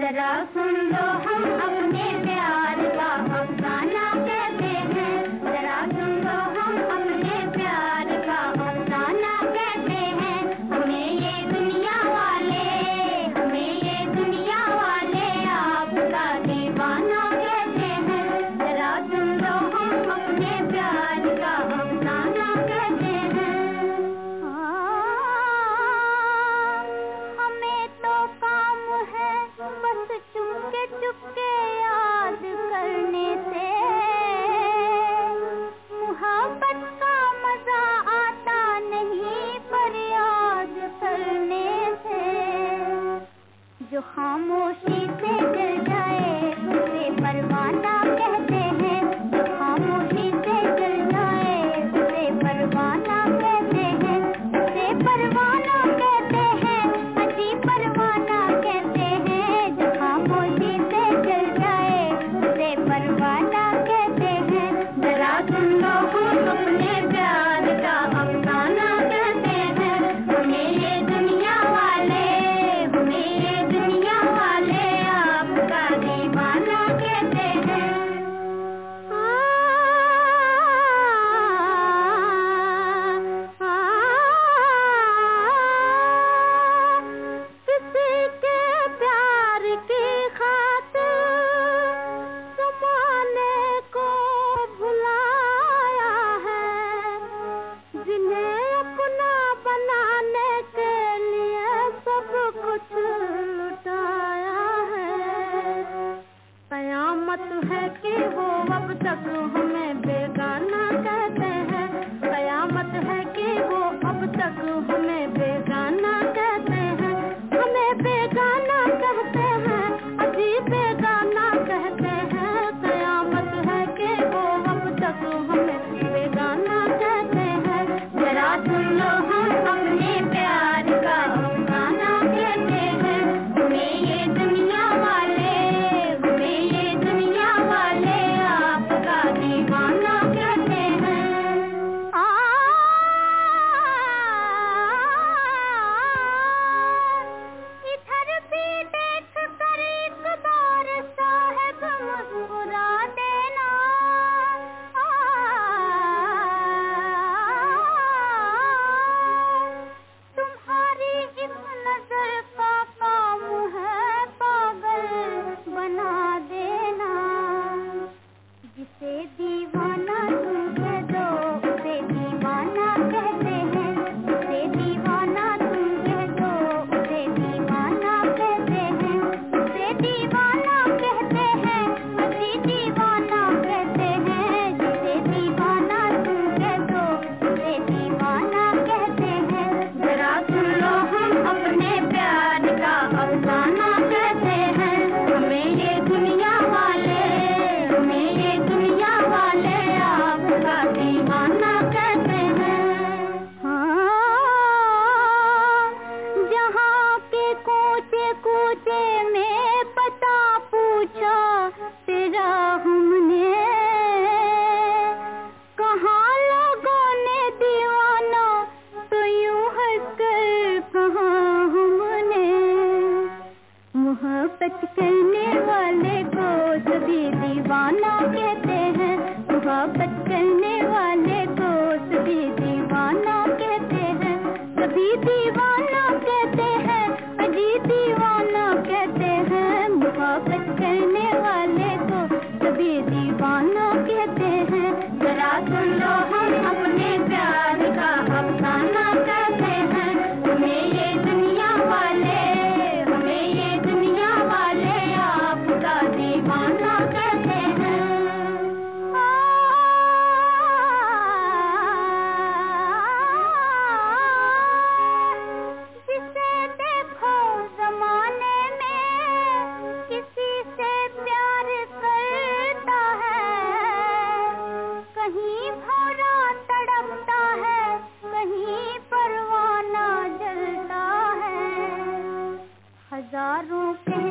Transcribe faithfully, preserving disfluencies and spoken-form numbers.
जरा सुन लो हम अपने प्यार का अफसाना कहते हैं, जरा सुन लो हम अपने प्यार का अफसाना कहते हैं। हमें ये दुनिया वाले, हमें ये दुनिया वाले आपका दीवाना कहते हैं, जरा सुन लो हम अपने प्यार का अफसाना कहते हैं। हमें तो काम है बस चुपके चुपके याद करने से, मोहब्बत का मजा आता नहीं पर याद करने से। जो खामोशी से जल जाए उसे परवाना कहते हैं, जो खामोशी से जल जाए उसे परवाना कहते हैं, उसे परवाना कहते हैं, अजी परवाना कहते हैं। जो खामोशी से जल जाए उसे परवाना कहते हैं, जरा सुन लो हम अपने प्यार का अफसाना कहते हैं। हमें ये दुनिया वाले, हमें ये दुनिया वाले आपका दीवाना कहते हैं। किसी के प्यार की खातिर ज़माने को भुलाया है, जिन्हें अपना बनाने के लिए सब कुछ लुटाया है। कयामत है कि वो अब तक हमें बेगाना कहते हैं, कयामत है कि वो अब तक हमें बेगाना कहते हैं, हमें बेगाना कहते हैं, अजी बेगाना कहते हैं। कयामत है कि वो अब तक हमें बेगाना कहते हैं, जरा सुन लो हम अपने प्यार का अफसाना कहते हैं। हमें ये दुनिया वाले, हमें ये दुनिया वाले आपका दीवाना कहते हैं। आ इधर भी देख कर एक बार साहब मुस्कुरा देना, आ तुम्हारी इस नजर का काम है पागल बना देना। जिसे दीवाना तुम कह दो उसे दीवाना कहते हैं, जिसे दीवाना तुम कह दो उसे दीवाना कहते हैं, उसे दीवाना कहते हैं, अजी दीवाना कहते हैं। जिसे दीवाना तुम कह दो उसे दीवाना कहते हैं, जरा सुन लो हम अपने प्यार का अफसाना कहते हैं। हमें ये दुनिया वाले, हमें ये दुनिया वाले आपका दीवाना कहते हैं। हाँ, जहाँ के कोचे कोचे में पता पूछा तेरा हमने, कहाँ लोगों ने दीवाना तो यूं हंसकर कहा हमने। मोहब्बत करने वाले को सभी दीवाना कहते हैं, मोहब्बत करने वाले को सभी दीवाना कहते हैं, सभी दीवाना कहते हैं, अजी दीवाना कहते हैं। मोहब्बत करने वाले को सभी दीवाना कहते हैं, जरा सुन लो हम अपने प्यार का अफसाना कहते हैं। हमें ये दुनिया वाले, हमें ये दुनिया वाले आपका दीवाना कहते हैं। जिसे देखो ज़माने में किसी से प्यार करता है, कहीं भौरा तड़पता है, कहीं परवाना जलता है। हजारों के